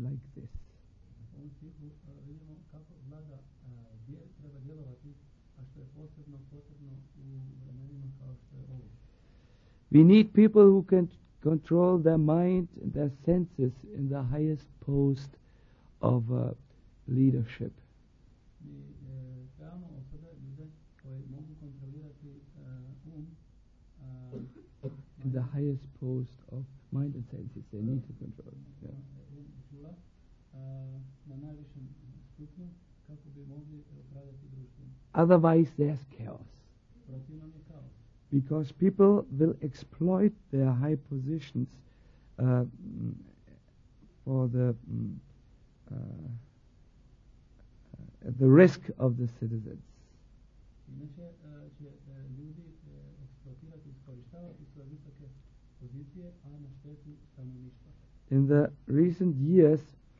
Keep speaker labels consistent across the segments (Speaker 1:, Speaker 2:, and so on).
Speaker 1: like this. We need people who can control their mind and their senses in the highest post of leadership. In the highest post of mind and senses, they need to control. Yeah. Otherwise, there's chaos. Because people will exploit their high positions for the at the risk of the citizens. In the recent years,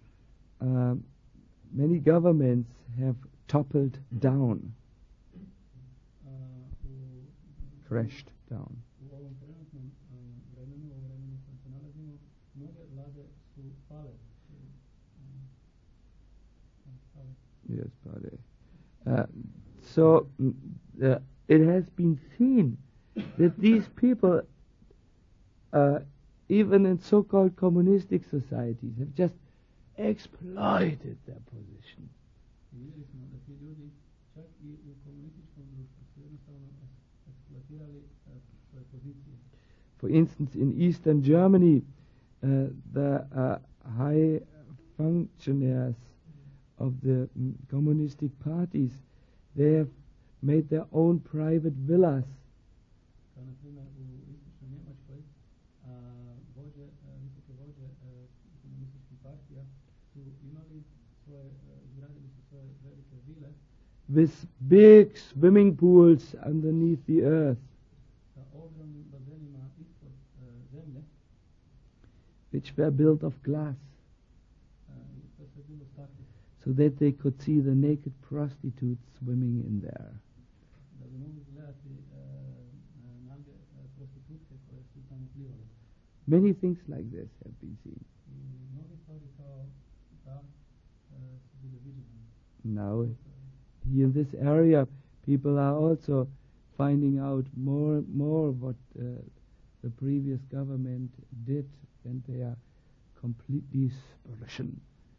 Speaker 1: many governments have toppled down, crashed down. Yes, so it has been seen that these people, even in so-called communistic societies, have just exploited their position. For instance, in Eastern Germany, the high functionaries of the communistic parties, they have made their own private villas. With big swimming pools underneath the earth, which were built of glass, so that they could see the naked prostitutes swimming in there. Many things like this have been seen. Now, here in this area, people are also finding out more what the previous government did, and they are completely spurition.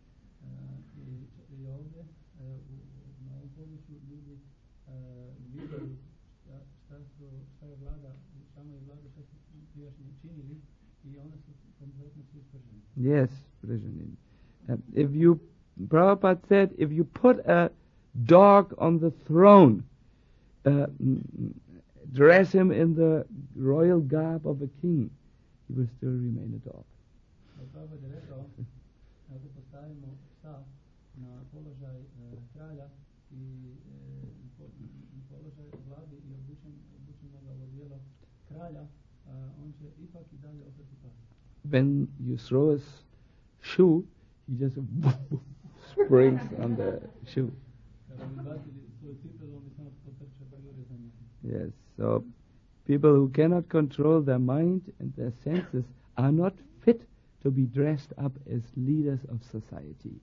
Speaker 1: Yes, Prabhupada said, if you put a dog on the throne, dress him in the royal garb of a king, he will still remain a dog. When you throw a shoe, he just springs on the shoe. Yes, so people who cannot control their mind and their senses are not fit to be dressed up as leaders of society.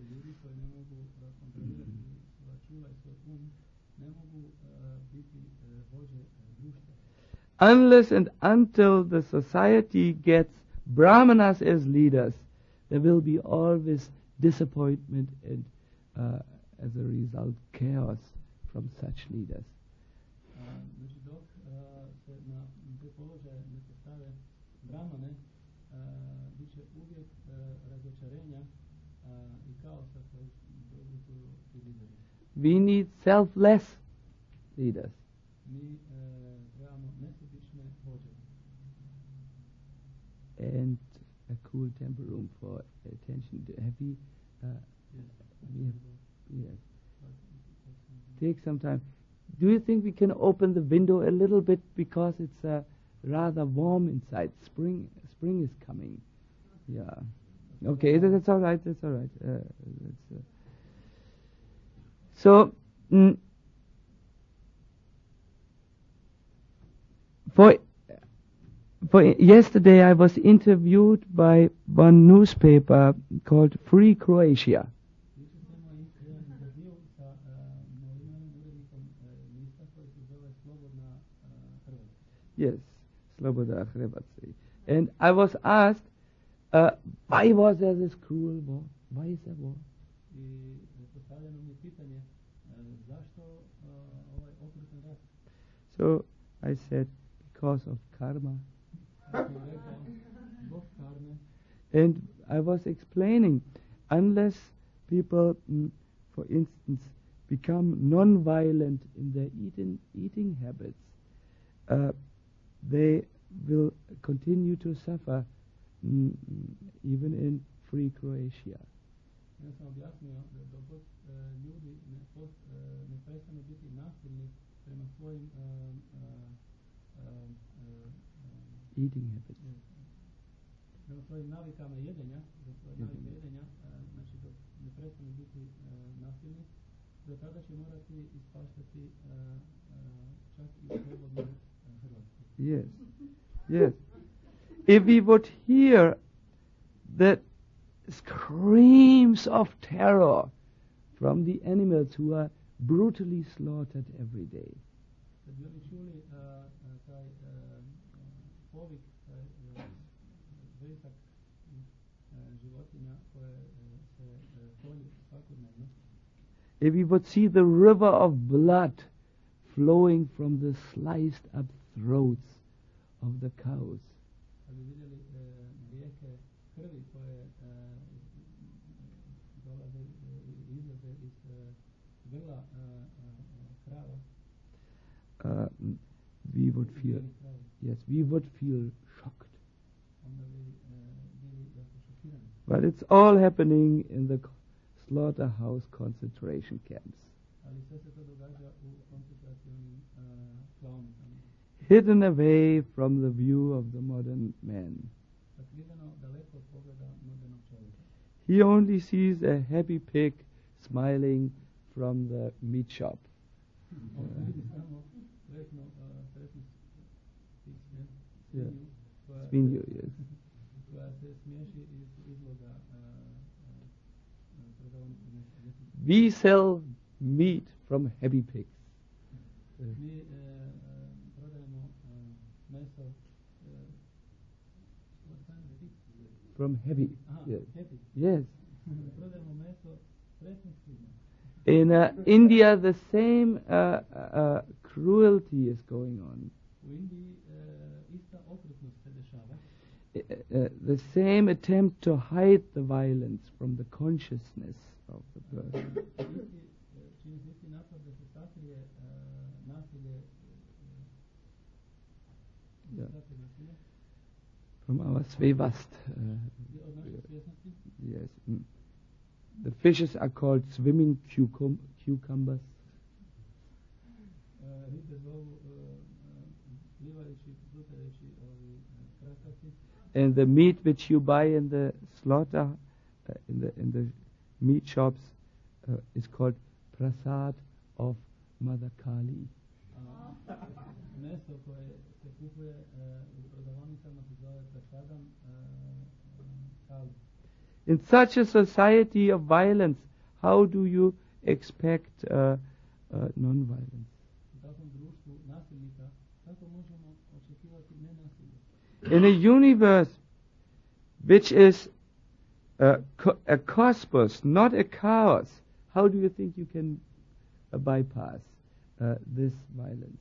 Speaker 1: Unless and until the society gets Brahmanas as leaders, there will be always disappointment and, as a result, chaos from such leaders. We need selfless leaders. And a cool temple room for attention. Yes. Take some time. Do you think we can open the window a little bit, because it's rather warm inside? Spring is coming. Yeah. Okay, that's all right. That's all right. So, for Yesterday I was interviewed by one newspaper called Free Croatia. Yes, Sloboda Hrvatska. And I was asked, why was there this cruel war? Why is there war? So I said, because of karma. And I was explaining, unless people, for instance, become non-violent in their eating habits, they will continue to suffer, even in free Croatia. Eating habits. Yes, yes. If we would hear the screams of terror from the animals who are brutally slaughtered every day. If we would see the river of blood flowing from the sliced up throats of the cows. We would feel, yes, we would feel shocked. But it's all happening in the slaughterhouse concentration camps. Hidden away from the view of the modern man. He only sees a happy pig smiling from the meat shop. Svinju, yes. We sell meat from happy pigs. From heavy. Yes. Yes. In India, the same cruelty is going on. The same attempt to hide the violence from the consciousness of the person. Yeah. From our svevast. Yes. The fishes are called swimming cucumbers. And the meat which you buy in the slaughter, in the meat shops, is called prasad of Mother Kali. In such a society of violence, how do you expect non-violence? In a universe which is a cosmos, not a chaos, how do you think you can bypass this violence?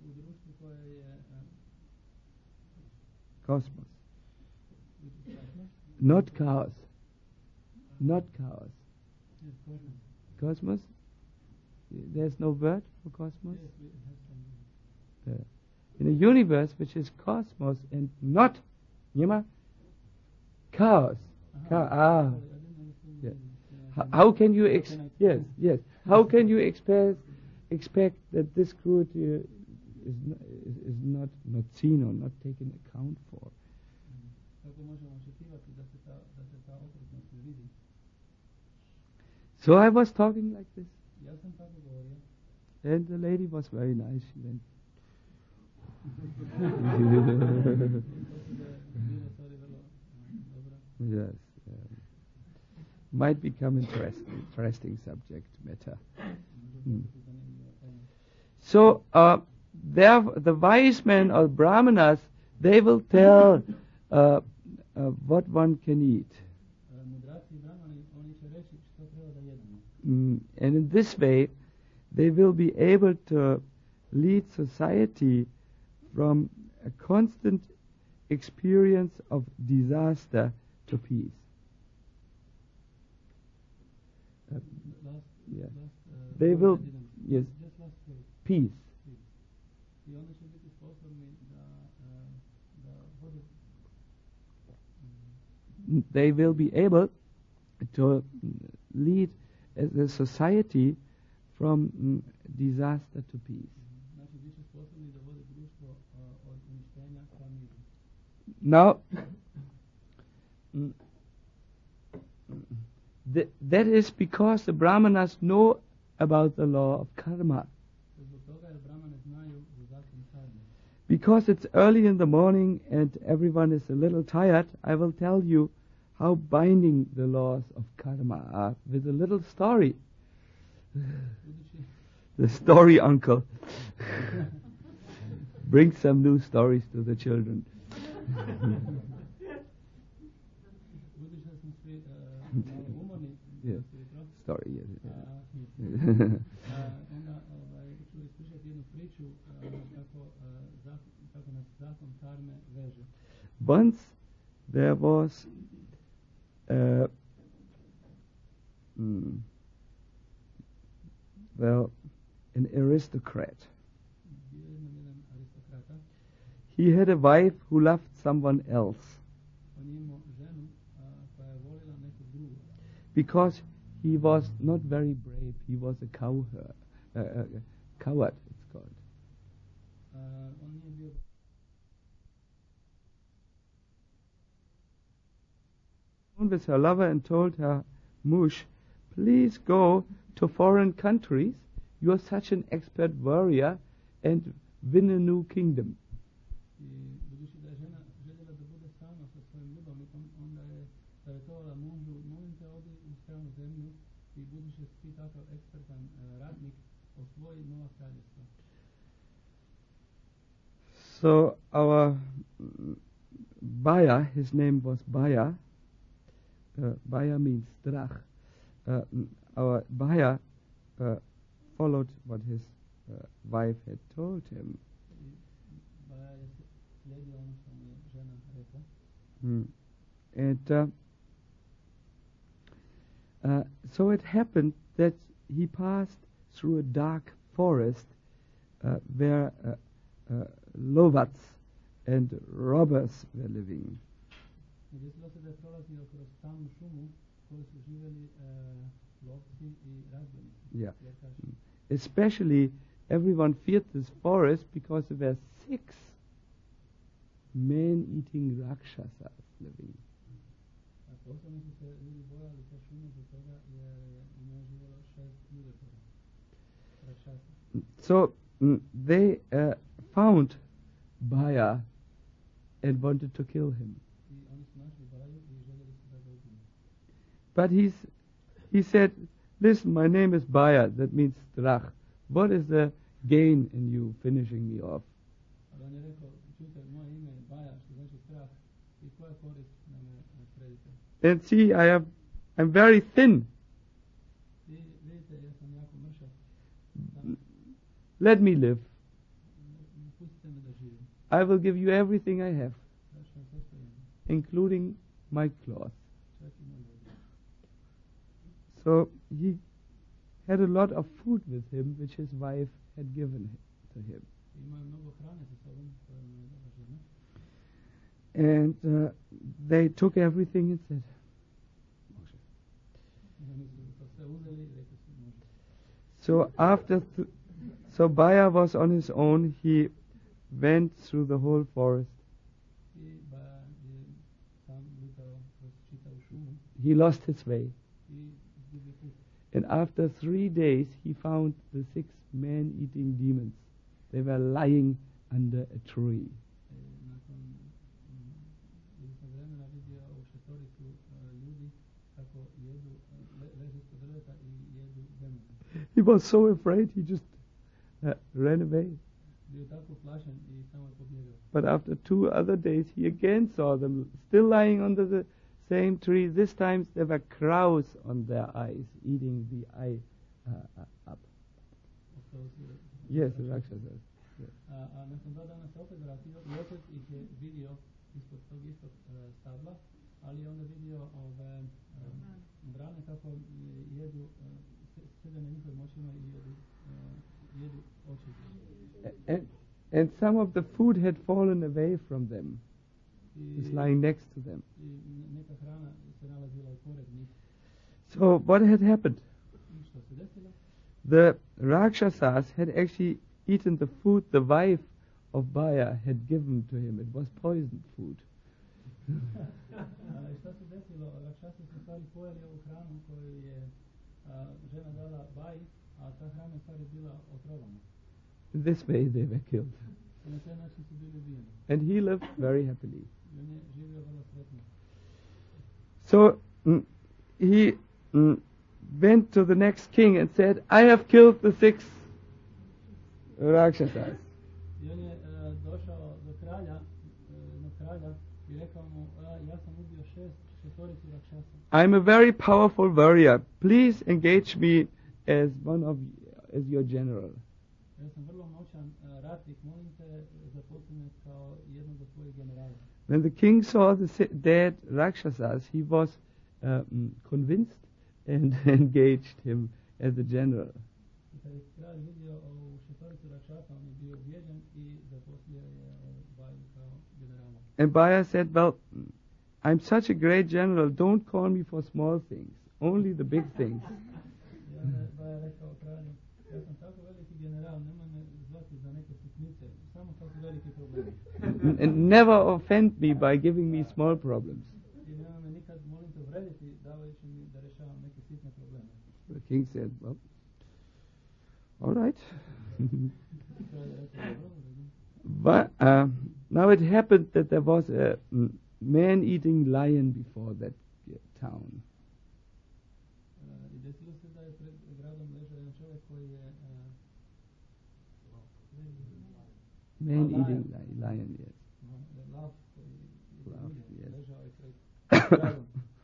Speaker 1: Cosmos. Not chaos. Not chaos. Cosmos? There's no word for cosmos? In a universe which is cosmos and not chaos. Yeah. How can you yes. How can you expect that this cruelty is not seen or not taken account for? So I was talking like this, and the lady was very nice. She went might become interesting subject matter. So the wise men or brahmanas, they will tell what one can eat. And in this way, they will be able to lead society from a constant experience of disaster to peace. They will, yes, peace. They will be able to lead the society from disaster to peace. Now, that is because the Brahmanas know about the law of karma. Because it's early in the morning and everyone is a little tired, I will tell you how binding the laws of karma are with a little story. The story uncle. Bring some new stories to the children. Yeah. Story, yes. Once there was an aristocrat. He had a wife who loved someone else. Because he was not very brave, he was a coward, it's called. With her lover and told her, Mush, please go to foreign countries. You are such an expert warrior, and win a new kingdom. So our Baya, his name was Baya. Baya means drach. Our Baya followed what his wife had told him. And so it happened that he passed through a dark forest where lovats and robbers were living. Yeah. Especially everyone feared this forest because there were 6 man-eating rakshasas living. So they found Baya and wanted to kill him. But he said, listen, my name is Baya, that means drach. What is the gain in you finishing me off? And see, I'm very thin. Let me live. I will give you everything I have, including my cloth. So he had a lot of food with him, which his wife had given to him. And they took everything and said, so so Baya was on his own. He went through the whole forest. He lost his way. And after 3 days, he found the 6 man-eating demons. They were lying under a tree. He was so afraid, he just ran away.
Speaker 2: Bio tako plašen I samo je pobjegao.
Speaker 1: But after 2 other days, he again saw them still lying under the same tree. This time there were crows on their eyes, eating the eye up. Yes, the Rakshasas. Yes.
Speaker 2: A nakon 2 dana se opet vratio I opet ih je vidio ispod tog istog stabla, ali onda vidio ove vrane kako jedu, sede na njihovim očima I jedu oči.
Speaker 1: And some of the food had fallen away from them. It's lying next to them.
Speaker 2: I neka hrana se nalazila pored njih.
Speaker 1: So what had happened?
Speaker 2: I što se desilo?
Speaker 1: The Rakshasas had actually eaten the food the wife of Baya had given to him. It was poisoned food.
Speaker 2: Šta se desilo? Rakšasi su stvari pojeli ovu hranu koju je žena dala Baji, a ta hrana je stvari bila otrovana.
Speaker 1: In this way they were killed.
Speaker 2: I na taj način su bili ubijeni.
Speaker 1: And he lived very happily.
Speaker 2: I on je živio vrlo sretno.
Speaker 1: So he went to the next king and said, I have killed the 6 Rakshasas.
Speaker 2: I on je došao do kralja, I rekao mu, ja sam ubio 6 Rakšasa.
Speaker 1: I'm a very powerful warrior. Please engage me as your general.
Speaker 2: Ja sam vrlo moćan ratnik, molim te zaposli me kao jednog od tvojih generala.
Speaker 1: When the king saw the dead Rakshasas, he was convinced and engaged him as a general.
Speaker 2: I kad je kralj vidio ovu 6 Rakšasa, on je bio ubijeđen I zaposlio je Baju kao generala.
Speaker 1: And Baya said, well, I'm such a great general, don't call me for small things, only the big things.
Speaker 2: I onda je Baja rekao kralju, ja sam tako veliki general, nemoj me zvati za neke sitnice, samo tako veliki problemi.
Speaker 1: And never offend me by giving me small problems.
Speaker 2: I nemoj me nikad, molim te, uvrediti, davajući mi da rešavam neke sitne probleme.
Speaker 1: The king said, well, all right.
Speaker 2: Kralj je rekao, dobro, u redu.
Speaker 1: But now it happened that there was a man-eating lion before that town.
Speaker 2: I desilo se da je pred gradom ležao jedan čovjek koji je
Speaker 1: Man-eating lion, yes.
Speaker 2: lav koji
Speaker 1: Lav, yes.
Speaker 2: ležao je pred gradom.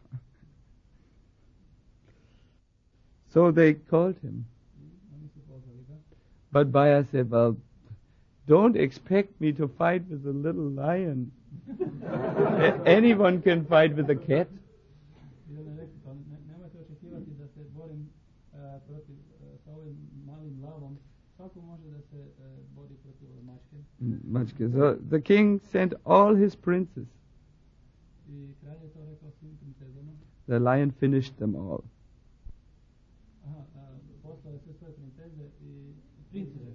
Speaker 1: So they called him.
Speaker 2: Oni su pozvali ga.
Speaker 1: But Baya said, well, don't expect me to fight with a little lion. Anyone can fight with a cat.
Speaker 2: I on je rekao, pa nemojte očekivati da se borim protiv sa ovim malim lavom. Svako može da se bori protiv ove mačke.
Speaker 1: Much. So the king sent all his princes.
Speaker 2: I kralj je to rekao svim princezama.
Speaker 1: The lion finished them all.
Speaker 2: Poslao je sve svoje princeze I prinčeve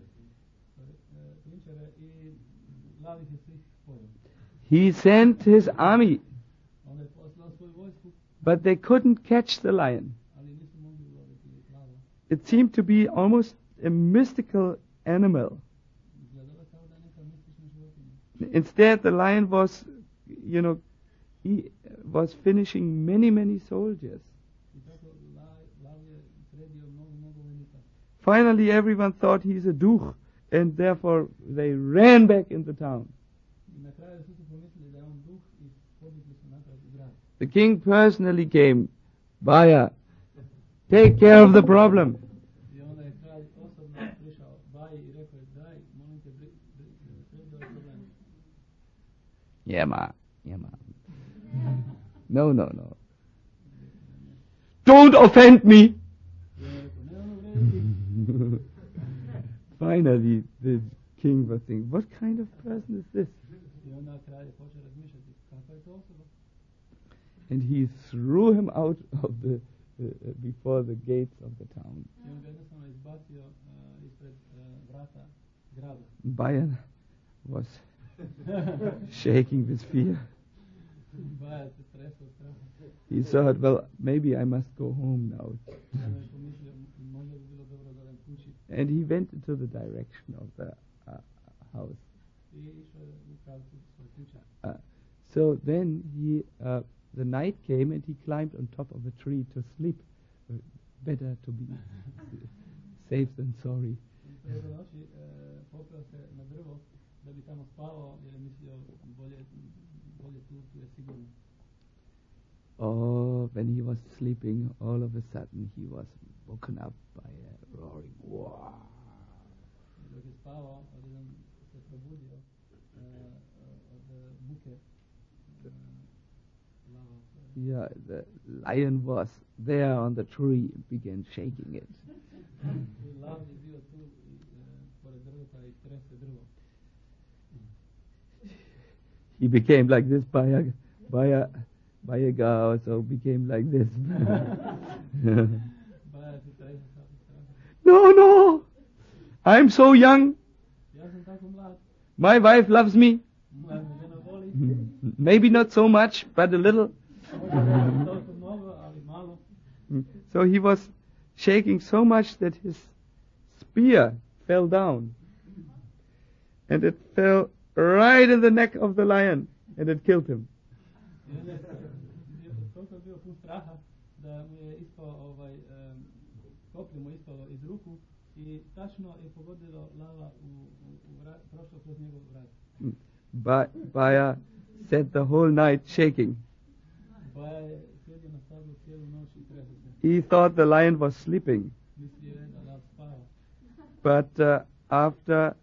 Speaker 2: I lav ih je svih pojel.
Speaker 1: He sent his army,
Speaker 2: Onda je poslao svoju vojsku,
Speaker 1: but they couldn't catch the lion.
Speaker 2: ali nisu mogli uloviti lava.
Speaker 1: It seemed to be almost a mystical animal.
Speaker 2: Izgledalo kao da je neka mistična životinja.
Speaker 1: Instead, the lion was, he was finishing many soldiers.
Speaker 2: I tako lav je sredio mnogo vojnika.
Speaker 1: Finally, everyone thought he's a duh, and therefore they ran back in the town.
Speaker 2: I na kraju svi su pomislili da je on duh I pobjegli su natrag u grad.
Speaker 1: The king personally came. Baya, take care of the problem.
Speaker 2: I onda je kralj osobno prišao Baji I rekao je, daj, molim te, sredi ovaj problem.
Speaker 1: Yeah, ma. No. Don't offend me.
Speaker 2: I on je rekao, ne ono uvrediti.
Speaker 1: Finally, the king was thinking, what kind of person is this?
Speaker 2: I onda kralj je počeo razmišljati, kakva je to osoba?
Speaker 1: And he threw him out of the before the gates of the town.
Speaker 2: I on ga jednostavno izbacio ispred vrata grada.
Speaker 1: Baya was shaking with fear.
Speaker 2: Baja se tresao od straha.
Speaker 1: He thought, well, maybe I must go home now.
Speaker 2: I onda je pomislio, možda bi bilo dobro da odem kući.
Speaker 1: And he went into the direction of the house.
Speaker 2: I išao je u pravcu svoje kuće.
Speaker 1: So then the night came and he climbed on top of a tree to sleep. Better to be safe than sorry.
Speaker 2: Preko noći popeo se na drvo da bi tamo spavao jer je mislio bolje tu je sigurno.
Speaker 1: Oh, when he was sleeping, all of a sudden he was woken up by a roaring wow.
Speaker 2: Dok je spavao, odjednom se probudio od buke lava.
Speaker 1: Yeah, the lion was there on the tree and began shaking it.
Speaker 2: Lav je bio tu pored drveta i trese drvo.
Speaker 1: He became like this by a guy also became like this.
Speaker 2: Baja se trese svaki strana.
Speaker 1: No, I'm so young.
Speaker 2: Ja sam tako mlad.
Speaker 1: My wife loves me.
Speaker 2: Moja me žena voli.
Speaker 1: Maybe not so much, but a little.
Speaker 2: Možda ne toliko mnogo, ali malo.
Speaker 1: So he was shaking so much that his spear fell down. And it fell right in the neck of the lion, and it killed him.
Speaker 2: Toliko je bio pun straha da mu je ispao koplje mu je ispalo iz ruku i tačno je pogodilo lava prošlo kroz njegov vrat.
Speaker 1: Baya sat the whole night shaking.
Speaker 2: Baja je sjedio na stablu cijelu noć i tresao se.
Speaker 1: He thought the lion was sleeping.
Speaker 2: Mislio je da lav spava.
Speaker 1: But after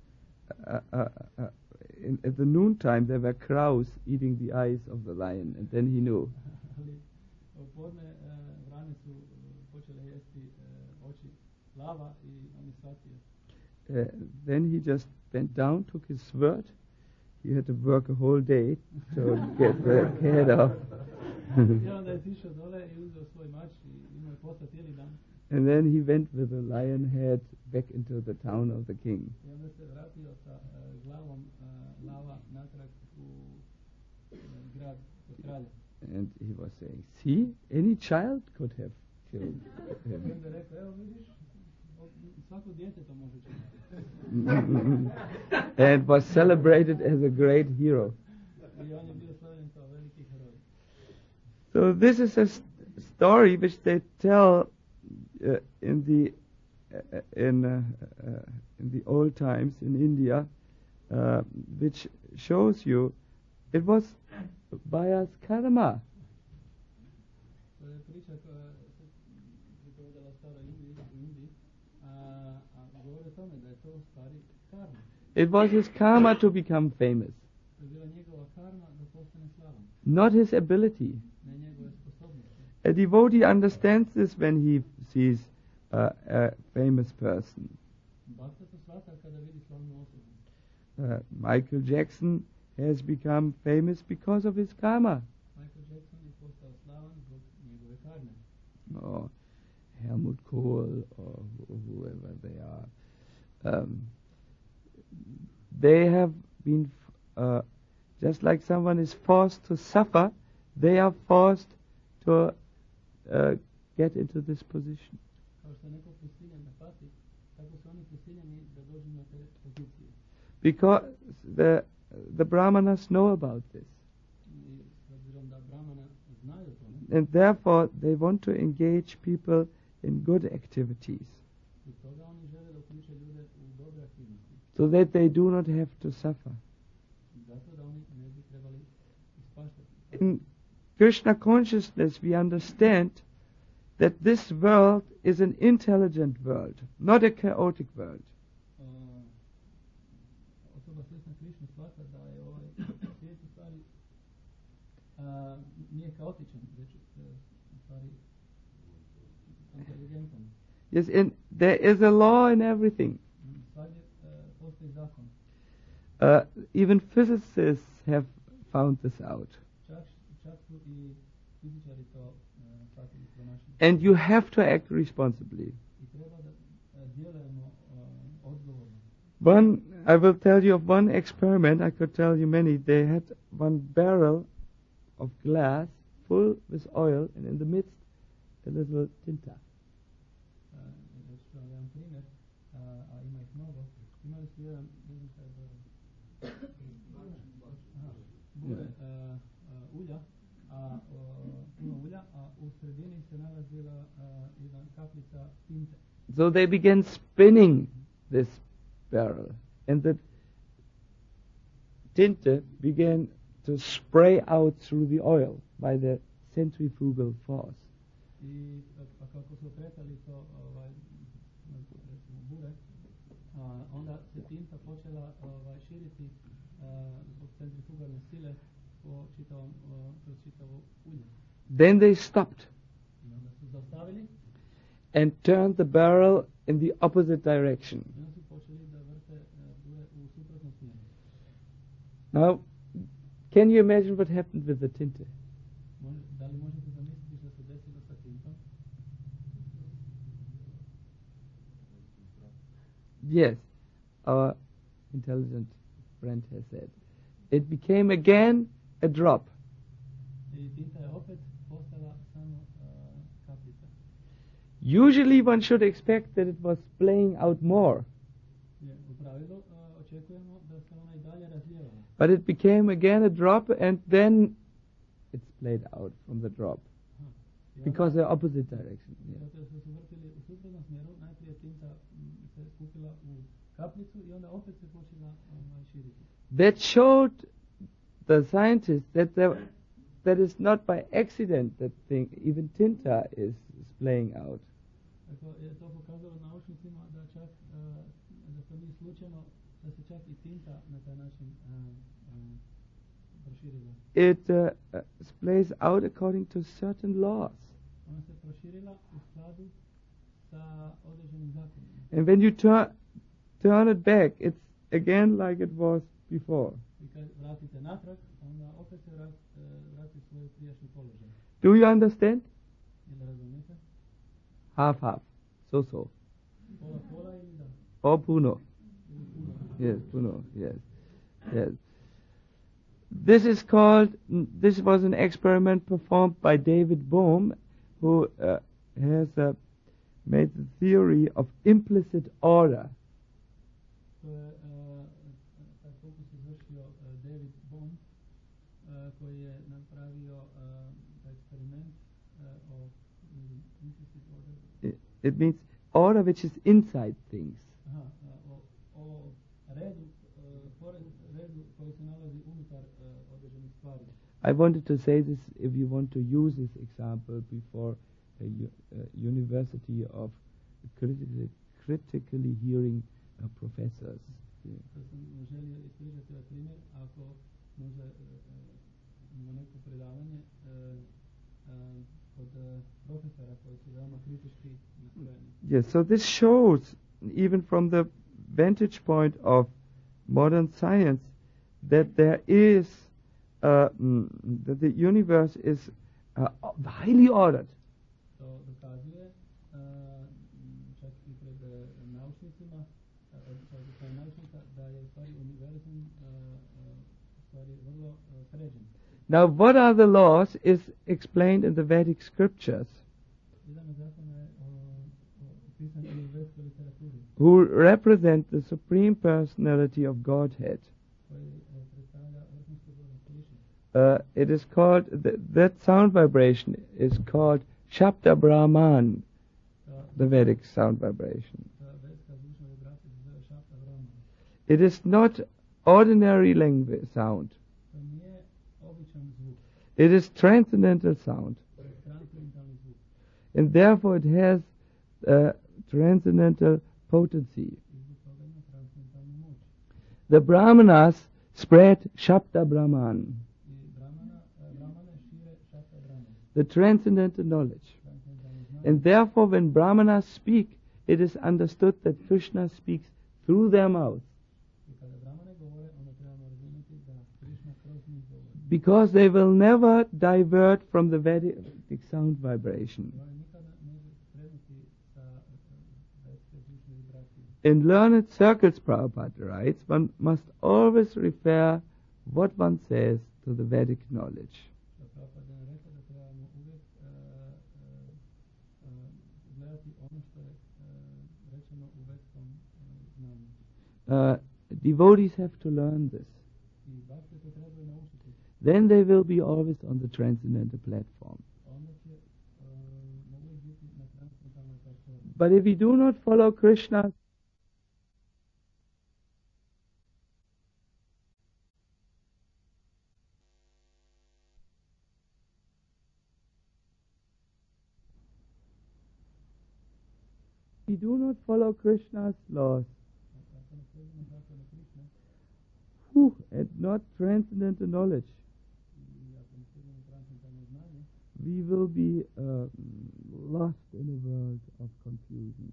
Speaker 1: at the noontime there were crows eating the eyes of the lion, and then he knew.
Speaker 2: Ali podne vrane su počele jesti oči lava i on je shvatio.
Speaker 1: Then he just bent down, took his sword. He had to work a whole day to get the head off.
Speaker 2: I onda je sišao dole i uzeo svoj mač i imao je posla cijeli dan.
Speaker 1: And then he went with the lion head back into the town of the king.
Speaker 2: I onda se vratio sa glavom lava natrag u grad kod kralja.
Speaker 1: And he was saying, see, any child could have killed
Speaker 2: I
Speaker 1: him.
Speaker 2: onda je rekao, evo vidiš, svako dijete to može činiti.
Speaker 1: And was celebrated as a great hero.
Speaker 2: I on je bio slavljen kao veliki heroj.
Speaker 1: So this is a story which they tell in the old times in India, which shows you it was Baya's karma.
Speaker 2: To je priča koja se pripovedala staroj Indiji, a govori o tome da je to u stvari karma.
Speaker 1: It was his karma to become famous,
Speaker 2: To je bila njegova karma da postane slavan,
Speaker 1: not his ability.
Speaker 2: ne njegove sposobnosti.
Speaker 1: A devotee understands this when he sees a famous person.
Speaker 2: Bhakta to shvata kada vidi slavnu osobu.
Speaker 1: Michael Jackson has become famous because of his karma.
Speaker 2: Michael Jackson je postao slavan zbog njegove karme.
Speaker 1: Or Helmut Kohl or whoever they are. They have been, just like someone is forced to suffer, they are forced to get into this position.
Speaker 2: Kao što je neko prisiljen da pati, tako su oni prisiljeni da dođu na te pozicije.
Speaker 1: Because the Brahmanas know about this.
Speaker 2: I s obzirom da Brahmana znaju o tome,
Speaker 1: And therefore they want to engage people in good activities
Speaker 2: i toga oni žele da uključe ljude u dobre aktivnosti.
Speaker 1: so that they do not have to suffer.
Speaker 2: Zato da oni ne bi trebali ispaštati.
Speaker 1: In Krishna consciousness we understand that this world is an intelligent world, not a chaotic world.
Speaker 2: Osoba svjesna Krišne shvata da je ovaj svijet u stvari nije kaotičan, već u stvari inteligentan.
Speaker 1: Yes, and there is a law in everything.
Speaker 2: Svagdje postoji zakon.
Speaker 1: Even physicists have found this out.
Speaker 2: Čak su i fizičari to shvatili, pronašli.
Speaker 1: And you have to act responsibly.
Speaker 2: I treba da djelujemo odgovorno.
Speaker 1: I will tell you of one experiment. I could tell you many. They had one barrel of glass full with oil, and in the midst a little tinta.
Speaker 2: Što jedan primjer, a ima ih mnogo, imali su jedan, ne znam šta je bure ulja, puno ulja, a u sredini se nalazila jedna kapljica tinte.
Speaker 1: So they began spinning this barrel, and the tinte began to spray out through the oil by the centrifugal force.
Speaker 2: I kako su okretali to recimo bure, onda se tinta počela širiti zbog centrifugalne sile po kroz čitavo ulje.
Speaker 1: Then they stopped
Speaker 2: I onda su zaustavili
Speaker 1: and turned the barrel in the opposite direction.
Speaker 2: i onda su počeli da vrte bure u suprotnom smjeru.
Speaker 1: Now, can you imagine what happened with the tinte?
Speaker 2: Da li možete zamisliti što se desilo sa tintom?
Speaker 1: Yes, our intelligent friend has said. It became again a drop.
Speaker 2: I tinta je opet postala samo kapljica.
Speaker 1: Usually one should expect that it was playing out more,
Speaker 2: U pravilu očekujemo da se ona i dalje razlijevala.
Speaker 1: but it became again a drop, and then it splayed out from the drop because the opposite direction. Yeah.
Speaker 2: Zato što su vrtili u suprotnom smjeru, najprije tinta se skupila u kapljicu i onda opet se počela širiti.
Speaker 1: That showed the scientists that is not by accident that even tinta is splaying out.
Speaker 2: Dakle, je to pokazalo naučnicima da čak da to nije slučajno, da se čak i tinta na taj način proširila.
Speaker 1: It splays out according to certain laws.
Speaker 2: Ona se proširila u skladu sa određenim zakonima.
Speaker 1: And when you turn it back, it's again like it was before.
Speaker 2: I kad vratite natrag, onda opet se vrati svoj prijašnji položaj.
Speaker 1: Do you understand?
Speaker 2: Jel razumijete?
Speaker 1: Half. So.
Speaker 2: Pola ili da?
Speaker 1: Or puno.
Speaker 2: Ili puno?
Speaker 1: Yes, puno. Yes. This was an experiment performed by David Bohm, who has made the theory of implicit order.
Speaker 2: To je taj fokus izvršio David Bohm, koji je napravio eksperiment o implicit order.
Speaker 1: It means order which is inside things.
Speaker 2: O redu, redu koji se nalazi unutar određenih stvari.
Speaker 1: I wanted to say this if you want to use this example before a university of critically hearing professors.
Speaker 2: To sam želio ispričati ovaj primjer, ako možda ima neko predavanje kod profesora koji su veoma kritički nastrojeni.
Speaker 1: Yes, so this shows, even from the vantage point of modern science, that there is, that the universe is highly ordered.
Speaker 2: To dokazuje čak i pred naučnicima, kao naučnika, da je u stvari univerzum u stvari vrlo sređen.
Speaker 1: Now, what are the laws is explained in the Vedic scriptures,
Speaker 2: Jedan od zakona je opisan i u vedskoj literaturi,
Speaker 1: who represent the supreme personality of Godhead.
Speaker 2: koji predstavlja vrhunsko Božje lice.
Speaker 1: It is called, that sound vibration is called Shabda Brahman, the Vedic sound vibration.
Speaker 2: Vedska zvučna vibracija se zove Shabda Brahman.
Speaker 1: It is not ordinary language sound.
Speaker 2: To nije običan zvuk,
Speaker 1: It is transcendental sound.
Speaker 2: to je transcendentalni zvuk.
Speaker 1: And therefore it has transcendental potency.
Speaker 2: I zbog toga ima transcendentalnu moć.
Speaker 1: The Brahmanas spread Shabda Brahman,
Speaker 2: I Brahmane šire Shabda Brahman,
Speaker 1: the transcendental knowledge.
Speaker 2: transcendentalno znanje.
Speaker 1: And therefore when Brahmanas speak, it is understood that Krishna speaks through their mouth,
Speaker 2: I kada Brahmane govore, onda trebamo razumjeti da Krishna kroz njih govori.
Speaker 1: because they will never divert from the Vedic sound vibration.
Speaker 2: Oni nikada neće skrenuti sa vedske zvučne vibracije.
Speaker 1: In learned circles, Prabhupada writes, one must always refer what one says to the Vedic knowledge.
Speaker 2: Da Prabhupada je rekao da trebamo uvijek gledati ono što je rečeno u vedskom znanju.
Speaker 1: Devotees have to learn this.
Speaker 2: I bhakti to trebaju naučiti.
Speaker 1: Then they will be always on the transcendental platform.
Speaker 2: Onda će mogu biti na transcendentalnoj platformi.
Speaker 1: But if we do not follow Krishna, we do not follow Krishna's laws, and not transcendental knowledge, we will be lost in a world of confusion.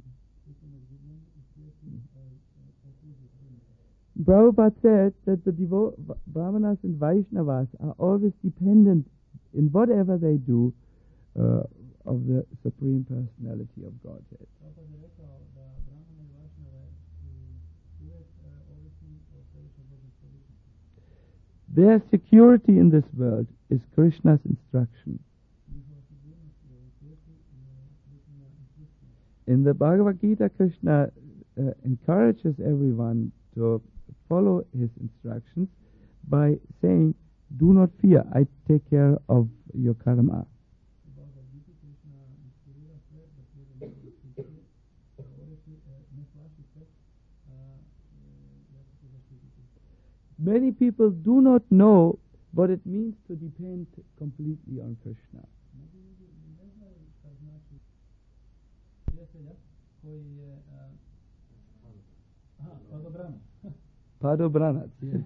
Speaker 1: Prabhupada said that the Brahmanas and Vaishnavas are always dependent in whatever they do of the Supreme Personality of Godhead. Their security in this world is Krishna's instruction. In the Bhagavad Gita, Krishna encourages everyone to follow his instructions by saying, do not fear, I take care of your karma. Many people do not know what it means to depend completely on Krishna. Padobranat. Yes.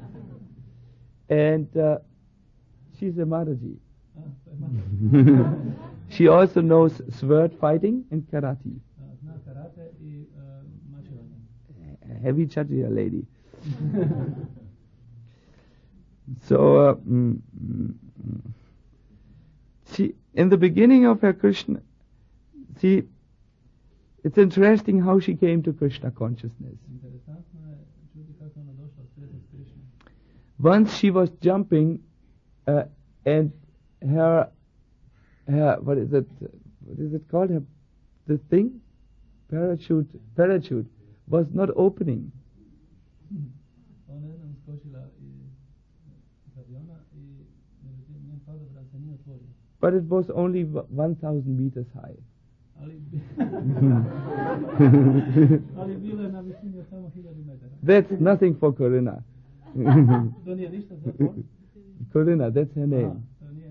Speaker 1: And she's a Mataji. She also knows sword fighting and karate. A heavy Kshatriya lady. So, she, in the beginning of her Krishna, see, it's interesting how she came to Krishna consciousness. Once she was jumping, and her, what is it called? The thing? Parachute was not opening. But it was only 1,000 meters high. That's nothing for Corinna. Corinna, that's her name.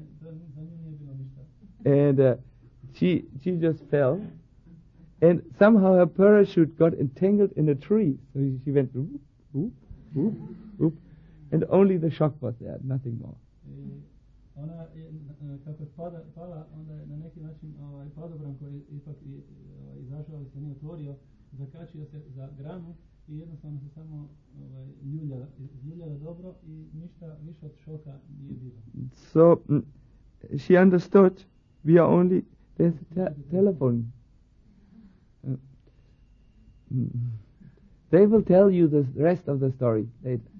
Speaker 1: And she just fell, and somehow her parachute got entangled in a tree. So she went whoop, whoop, whoop, whoop, and only the shock was there, nothing more.
Speaker 2: Ona kako je pala, onda je na neki način padobran koji ipak izašao, ali se nije otvorio, zakačio se za granu i jednostavno se samo ljuljala dobro i ništa više od šoka nije bilo.
Speaker 1: So she understood we are only, there's a telephone. They will tell you the rest of the story later.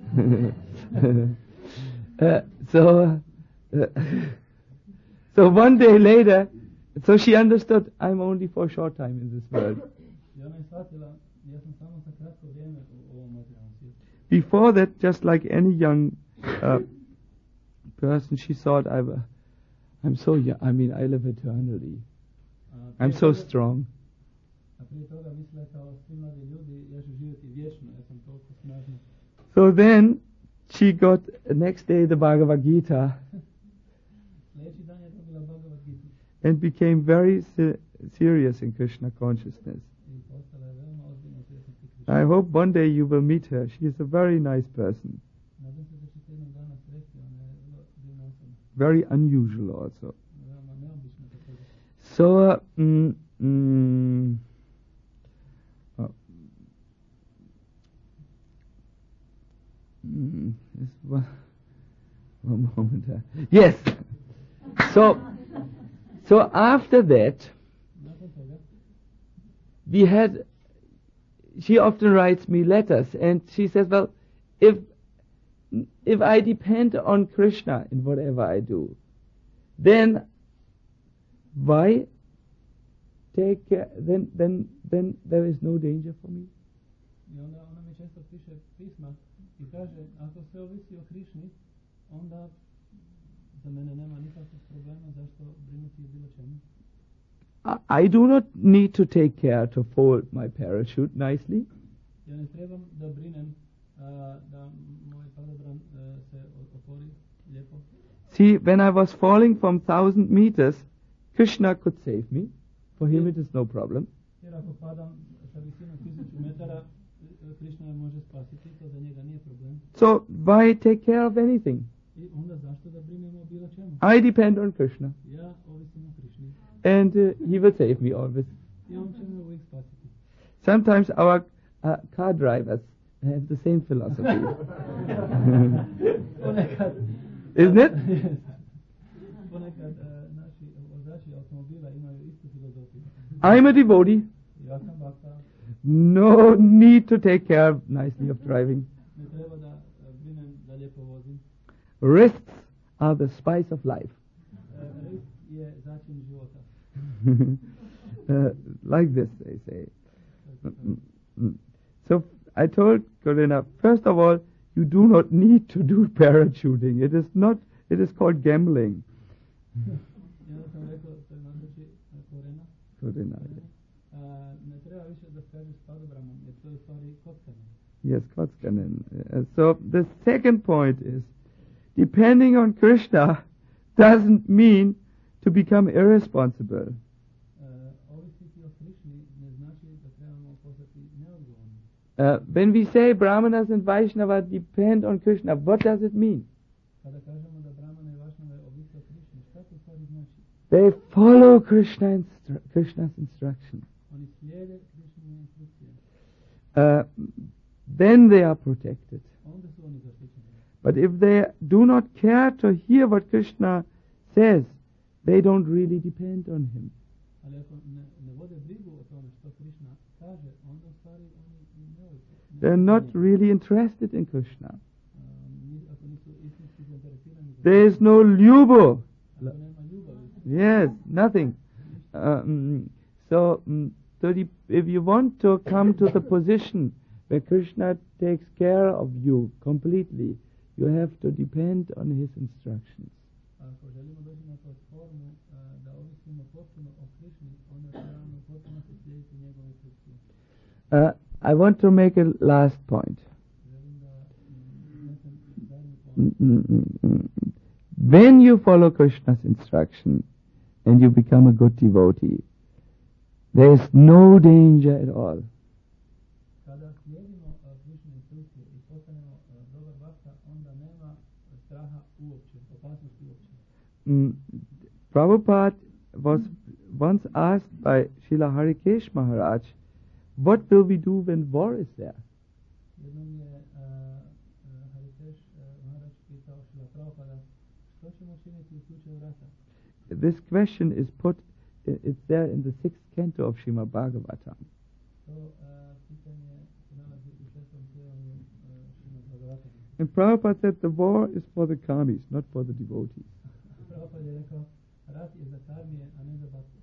Speaker 1: So one day later, so she understood, I'm only for a short time in this world. Before that, just like any young person, she thought, I'm so young, I mean, I live eternally. I'm so strong. So then, she got, next day, the Bhagavad Gita, and became very serious in Krishna consciousness. I hope one day you will meet her. She is a very nice person. Very unusual also. So, one moment. Yes. So after that, she often writes me letters, and she says, well, if I depend on Krishna in whatever I do, then why take care, then there is no danger for me.
Speaker 2: Ona mi često piše pisma i kaže, ako sve ovisi o Krišni, onda za mene nema nikakvog problema, zašto brinuti o bilo čemu.
Speaker 1: I do not need to take care to fold my parachute nicely.
Speaker 2: Ja ne trebam da brinem da moj padobran se otvori lijepo.
Speaker 1: See, when I was falling from 1,000 meters, Krishna could save me. For him it is no problem.
Speaker 2: Jer ako padam sa visinom 1000 metara, Krishna me može spasiti, to za njega nije problem.
Speaker 1: So why take care of anything?
Speaker 2: I onda zašto da brinem o bilo čemu?
Speaker 1: I depend on Krishna.
Speaker 2: Ja ovisim o Krišni.
Speaker 1: And he will save me always.
Speaker 2: I on će me uvijek spasiti.
Speaker 1: Sometimes our car drivers have the same philosophy.
Speaker 2: Ponekad.
Speaker 1: Isn't it?
Speaker 2: Ponekad naši vozači automobila imaju istu filozofiju.
Speaker 1: I'm a devotee.
Speaker 2: Ja sam bakta.
Speaker 1: No need to take care nicely of driving.
Speaker 2: Ne treba da brinem da lijepo vozim.
Speaker 1: Risks are the spice of life.
Speaker 2: Risk je začin života.
Speaker 1: Like this, they say. So I told Corina, first of all, you do not need to do parachuting. It is not. It is called gambling.
Speaker 2: Ja sam rekao to je nazoči Corina.
Speaker 1: Corina.
Speaker 2: Ne treba više da skažeš s padobramom, jer to je u stvari kockanje.
Speaker 1: Yes, Kotskanen. So the second point is, depending on Krishna doesn't mean to become irresponsible.
Speaker 2: Ovisiti o Krišni ne znači da trebamo postati neodgovorni.
Speaker 1: When we say Brahmanas and Vaishnava depend on Krishna, what does it mean?
Speaker 2: Kada kažemo da Brahmane i Vašnave ovise o Krišni, šta to u stvari znači?
Speaker 1: They follow Krishna's instruction.
Speaker 2: Oni slijede Krišnine instrukcije.
Speaker 1: Then they are protected.
Speaker 2: Onda su oni zaštićeni.
Speaker 1: But if they do not care to hear what Krishna says, they don't really depend on him.
Speaker 2: Ali ako ne vode brigu o tome što Krišna kaže, onda u stvari oni ne ovise.
Speaker 1: They're not really interested in Krishna.
Speaker 2: Ako nisu istinski zainteresirani za
Speaker 1: There is no ljubo.
Speaker 2: ako nema ljubavi.
Speaker 1: Yes, nothing. If you want to come to the position where Krishna takes care of you completely, you have to depend on his instructions.
Speaker 2: Ako želimo doći na platformu da ovisimo potpuno o Krišni, onda trebamo potpuno se slijediti njegove instrukcije.
Speaker 1: I want to make a last point.
Speaker 2: Želim da iznesem zadnji point.
Speaker 1: When you follow Krishna's instruction and you become a good devotee, there is no danger at all.
Speaker 2: Kada slijedimo Krišne instrukcije i postanemo dobar bhakta, onda nema straha uopće, opasnosti uopće.
Speaker 1: Prabhupada was once asked by Srila Harikesh Maharaj, what will we do when war is there?
Speaker 2: Jednom je Harikesh Maharaj pitao Srila Prabhupada, što ćemo činiti u slučaju rata?
Speaker 1: This question is it's there in the 6th canto of Srimad Bhagavatam.
Speaker 2: To pitanje se nalazi u 6. pjevanju Srimad Bhagavatam.
Speaker 1: And Prabhupada said the war is for the karmis, not for the devotees.
Speaker 2: Prabhupada je rekao, rat je za karmije, a ne za bhakte.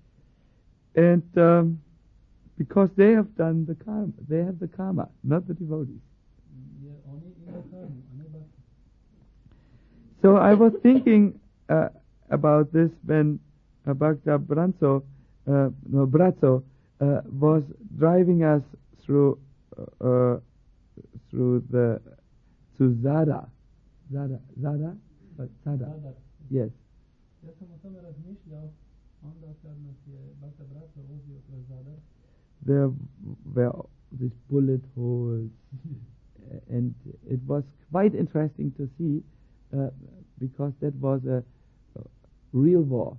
Speaker 1: And because they have done the karma, they have the karma, not the devotees.
Speaker 2: Jer oni imaju karmu, a ne bhakte.
Speaker 1: So I was thinking about this when Bhakta Bratso was driving us through Zada.
Speaker 2: Zadar.
Speaker 1: Yes.
Speaker 2: Ja sam o tome razmišljao, onda kad nas je Bhakta Bratso vozio kroz Zadar.
Speaker 1: There were these bullet holes, and it was quite interesting to see because that was a real war.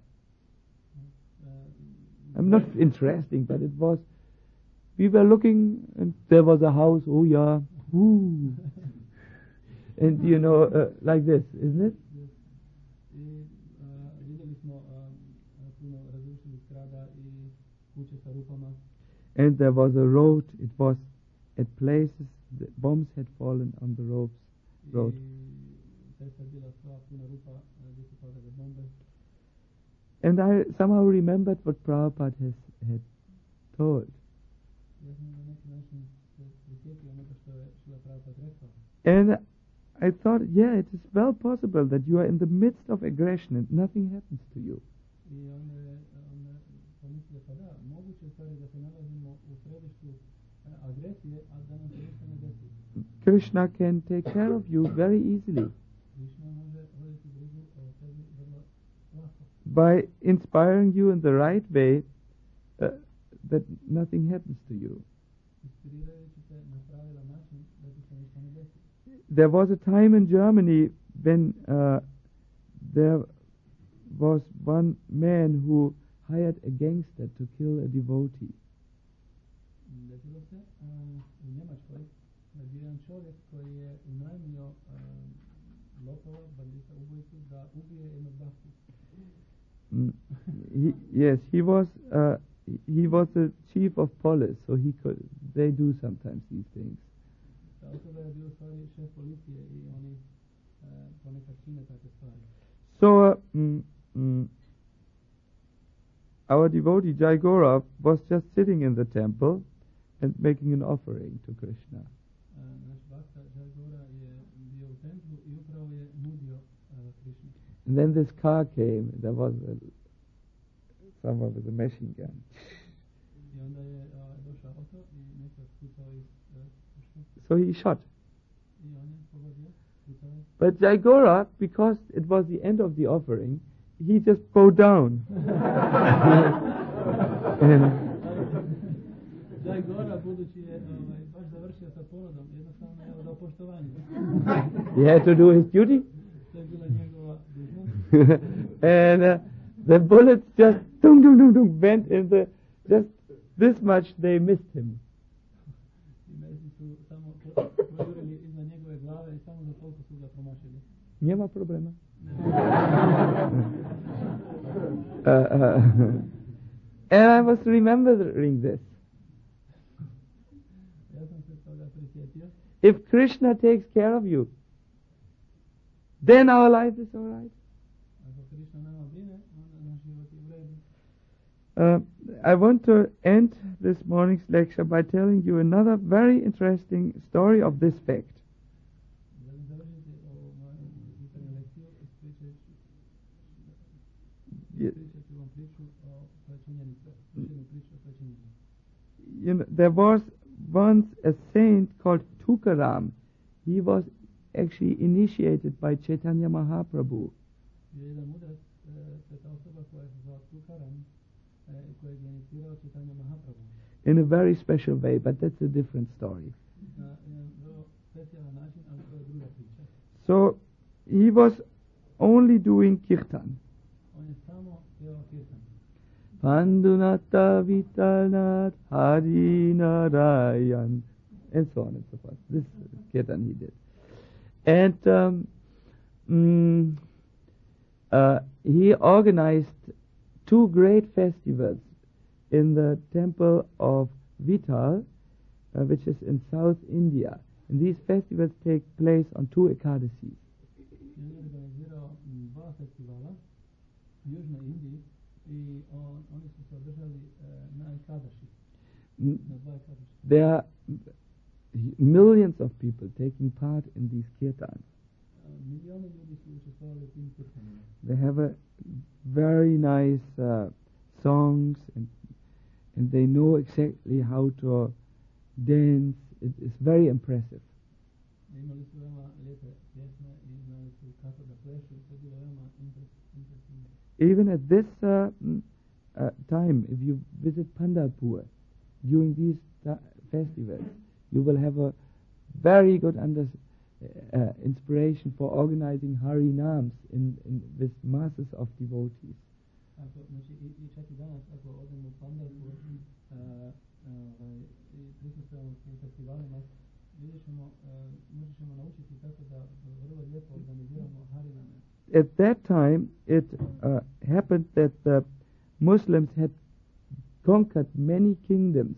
Speaker 1: I'm not interesting, but it was. We were looking, and there was a house. Oh yeah, ooh, and like this, isn't it?
Speaker 2: I vidjeli smo puno razrušenih zgrada i kuće sa rupama.
Speaker 1: And there was a road. It was at places the bombs had fallen on the road.
Speaker 2: I cesta je bila sva puna rupa gdje su padale bombe.
Speaker 1: And I somehow remembered what Prabhupada had told.
Speaker 2: Ja sam na neki način se prisjetio onoga što je Srila Prabhupada rekao.
Speaker 1: And I thought, yeah, it is well possible that you are in the midst of aggression and nothing happens to you.
Speaker 2: I onda je pomislio Pa da, moguće je stvari da se nalazimo u središtu agresije, a da nam se ništa ne desi.
Speaker 1: Krishna can take care of you very easily
Speaker 2: Krishna može voditi brigu o tebi vrlo lako.
Speaker 1: by inspiring you in the right way, that nothing happens to you.
Speaker 2: Inspirirajući te na pravilan način da ti se ništa ne desi.
Speaker 1: There was a time in Germany when there was one man who hired a gangster to kill a devotee.
Speaker 2: Desilo se u Njemačkoj da je bio jedan čovjek koji je unajmio lopova, bandita, ubojicu da ubije jednog baktu.
Speaker 1: Yes, he was the chief of police, so they do sometimes these things.
Speaker 2: Ta osoba je bio u stvari šef policije i oni ponekad čine takve stvari.
Speaker 1: So our devotee Jai Gaurav was just sitting in the temple and making an offering to Krishna.
Speaker 2: Naš bakta Jai Gaura je bio u templu i upravo je nudio Krishnu.
Speaker 1: And then this car came. There was someone with a machine gun.
Speaker 2: I onda je došao auto i neko pucao iz puške.
Speaker 1: So he shot.
Speaker 2: I on je pogodio, pucao je.
Speaker 1: But Jai Gaurav, because it was the end of the offering, he just bowed down. And
Speaker 2: Jai Gaura, budući je baš završio sa ponudom, jednostavno je odao poštovanje.
Speaker 1: he had to do his duty.
Speaker 2: To je bila njegova dužnost.
Speaker 1: And the bullets just dum dum dum dum went in the just this much. They missed him.
Speaker 2: I meci su samo projurili iznad njegove glave i samo za toliko su ga promašili.
Speaker 1: Nema problema. And I was remembering this.
Speaker 2: Ja sam se toga prisjetio.
Speaker 1: If Krishna takes care of you, then our life is all right.
Speaker 2: Ako Krishna nama brine, onda naš život je u redu.
Speaker 1: I want to end this morning's lecture by telling you another very interesting story of this fact.
Speaker 2: Želim završiti ovu moju jutarnju lekciju ispričati vam priču o toj činjenici.
Speaker 1: You know, there was once a saint called Tukaram. He was actually initiated by Chaitanya Mahaprabhu.
Speaker 2: Bio je jedan mudrac, to je ta osoba koja se zvala Tukaram, kojeg je inicirao Chaitanya Mahaprabhu.
Speaker 1: In a very special way, but that's a different story.
Speaker 2: Na jedan vrlo specijalan način, ali to je druga priča.
Speaker 1: So he was only doing kirtan.
Speaker 2: On je samo pjevao kirtan.
Speaker 1: Pandunata Vitalnath Hari Narayan, and so on and so forth. This kirtan he did. And he organized two great festivals in the temple of Vital, which is in South India. And these festivals take place on two Ekadasis.
Speaker 2: On je organizirao dva festivala u Južnoj Indiji i oni su se održali na Ekadaši. Na dva Ekadaši.
Speaker 1: There are millions of people taking part in these kirtans.
Speaker 2: Milioni ljudi su učestvovali u tim kirtanima.
Speaker 1: They have a very nice songs and they know exactly how to dance. It's very impressive.
Speaker 2: Imali su veoma lijepe pjesme i znali su kako da plešu. To je bilo veoma impresivno.
Speaker 1: Even at this time, if you visit Pandharpur during these festivals, you will have a very good inspiration for organizing Harinams with masses of devotees.
Speaker 2: Znači, i čak i danas, ako odemo u Pandharpur i prisustvujemo tim festivalima, možda ćemo naučiti kako da vrlo lijepo organiziramo Hariname.
Speaker 1: At that time, it happened that the Muslims had conquered many kingdoms.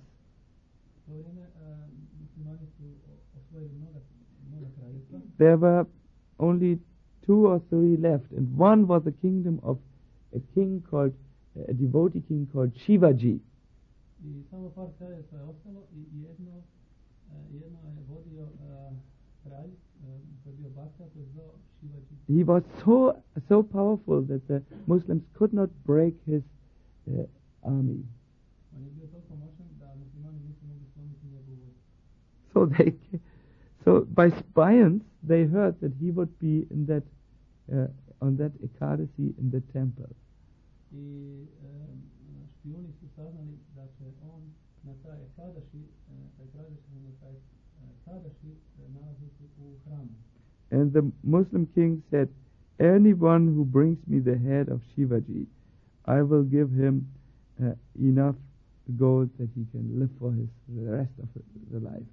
Speaker 1: There were only 2 or 3 left, and one was the kingdom of a king called, a devotee king called Shivaji.
Speaker 2: I samo par kraljevstva je ostalo i jedno je vodio kralj koji je bio bakta, koji je zvao Shivaji.
Speaker 1: He was so powerful that the Muslims could not break his army.
Speaker 2: On je bio toliko moćan da muslimani nisu mogli slomiti njegovu vojsku.
Speaker 1: So by science they heard that he would be in that on that Ekadasi in the temple.
Speaker 2: I špijuni su saznali da će on na taj Ekadaši nalaziti u hramu.
Speaker 1: And the Muslim king said, anyone who brings me the head of Shivaji, I will give him enough gold that he can live for the rest of the life.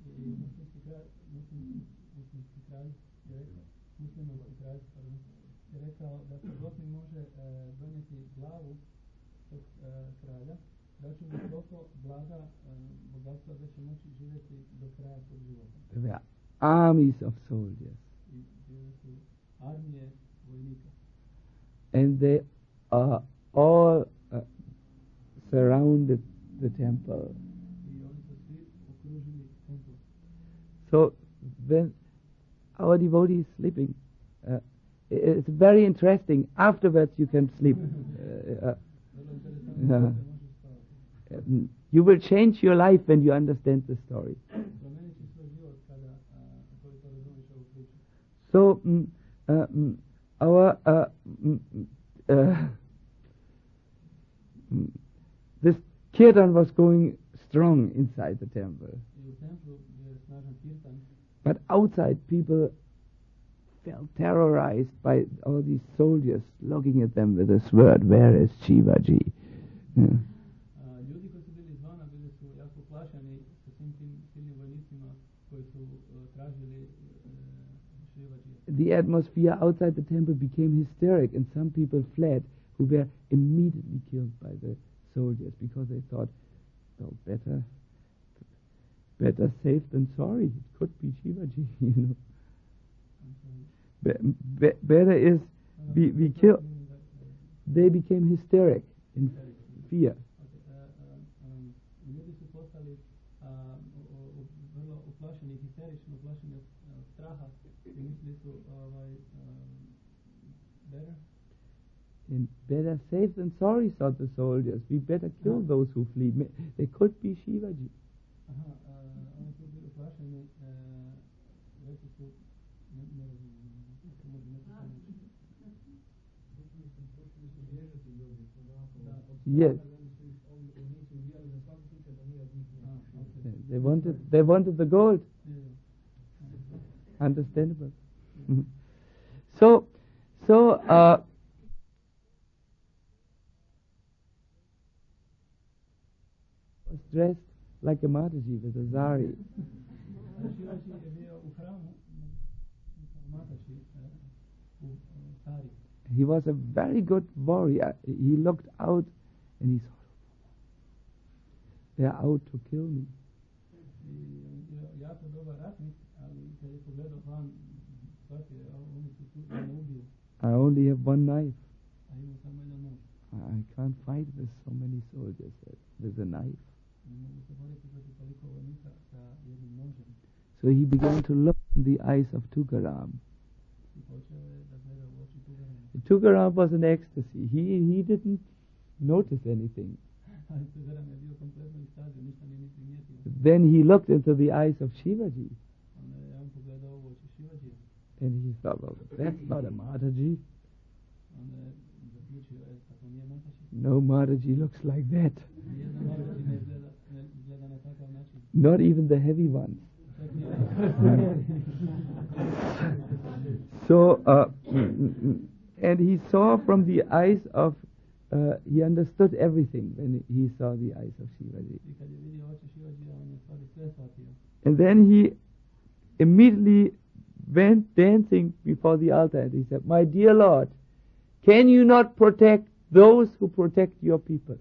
Speaker 2: Muslimanski kralj je rekao da se god mi može donijeti glavu tog kralja, da će mu toliko blaga bogatstva da će moći živjeti do kraja svog života.
Speaker 1: There were armies of soldiers.
Speaker 2: I bile su armije vojnika.
Speaker 1: And they all surrounded the temple.
Speaker 2: I oni su svi okružili tempel.
Speaker 1: So when our devotee is sleeping, it's very interesting. Afterwards you can sleep. You will change your life when you understand the story. So this kirtan was going strong inside the temple. But outside, people felt terrorized by all these soldiers looking at them with a sword. Where is Shivaji? The atmosphere outside the temple became hysteric, and some people fled, who were immediately killed by the soldiers because they thought, "Oh, better safe than sorry. It could be Shivaji, you know." Better is we kill. They became hysteric in fear. And better safe than sorry, thought the soldiers. We better kill those who flee. They could be Shivaji. Yes. They wanted the gold. Understandable. So was dressed like a Mataji with a zari. He was a very good warrior. He looked out and he thought, "They are out to kill me." I only have one knife. I can't fight with so many soldiers with a knife. So he began to look in the eyes of Tukaram. Tukaram was in ecstasy. He didn't notice anything. Then he looked into the eyes of Shivaji. And he thought, "Well, that's not a Mataji. No Mataji looks like that. Not even the heavy ones." So, and he saw from the eyes of, he understood everything when he saw the eyes of Shivaji. And then he immediately went dancing before the altar and he said, "My dear Lord, can you not protect those who protect your people?"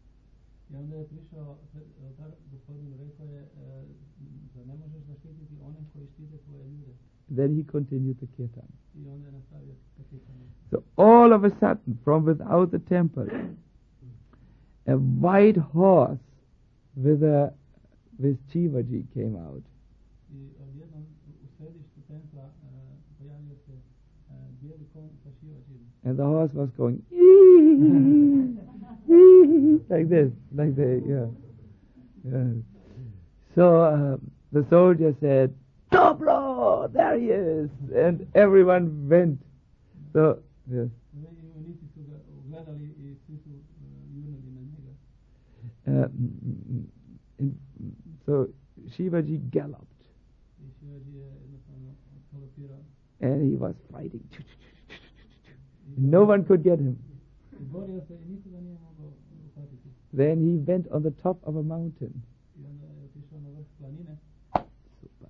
Speaker 1: Then he continued the kirtan. So all of a sudden, from without the temple, a white horse with Shivaji came out.
Speaker 2: konj sa Shivađijom.
Speaker 1: And the horse was going like this, like they, yeah. So the soldier said, Dobro, there he is, and everyone went. So yes.
Speaker 2: Vojnici su ga gledali i svi su jurnuli na njega.
Speaker 1: So Shivaji galloped,
Speaker 2: I Shivađi je jednostavno galopirao.
Speaker 1: and he was fighting. No one could get him.
Speaker 2: I borio se i niko ga nije mogao uhvatiti.
Speaker 1: Then he went on the top of a mountain.
Speaker 2: I onda je otišao na vrh planine.
Speaker 1: Super.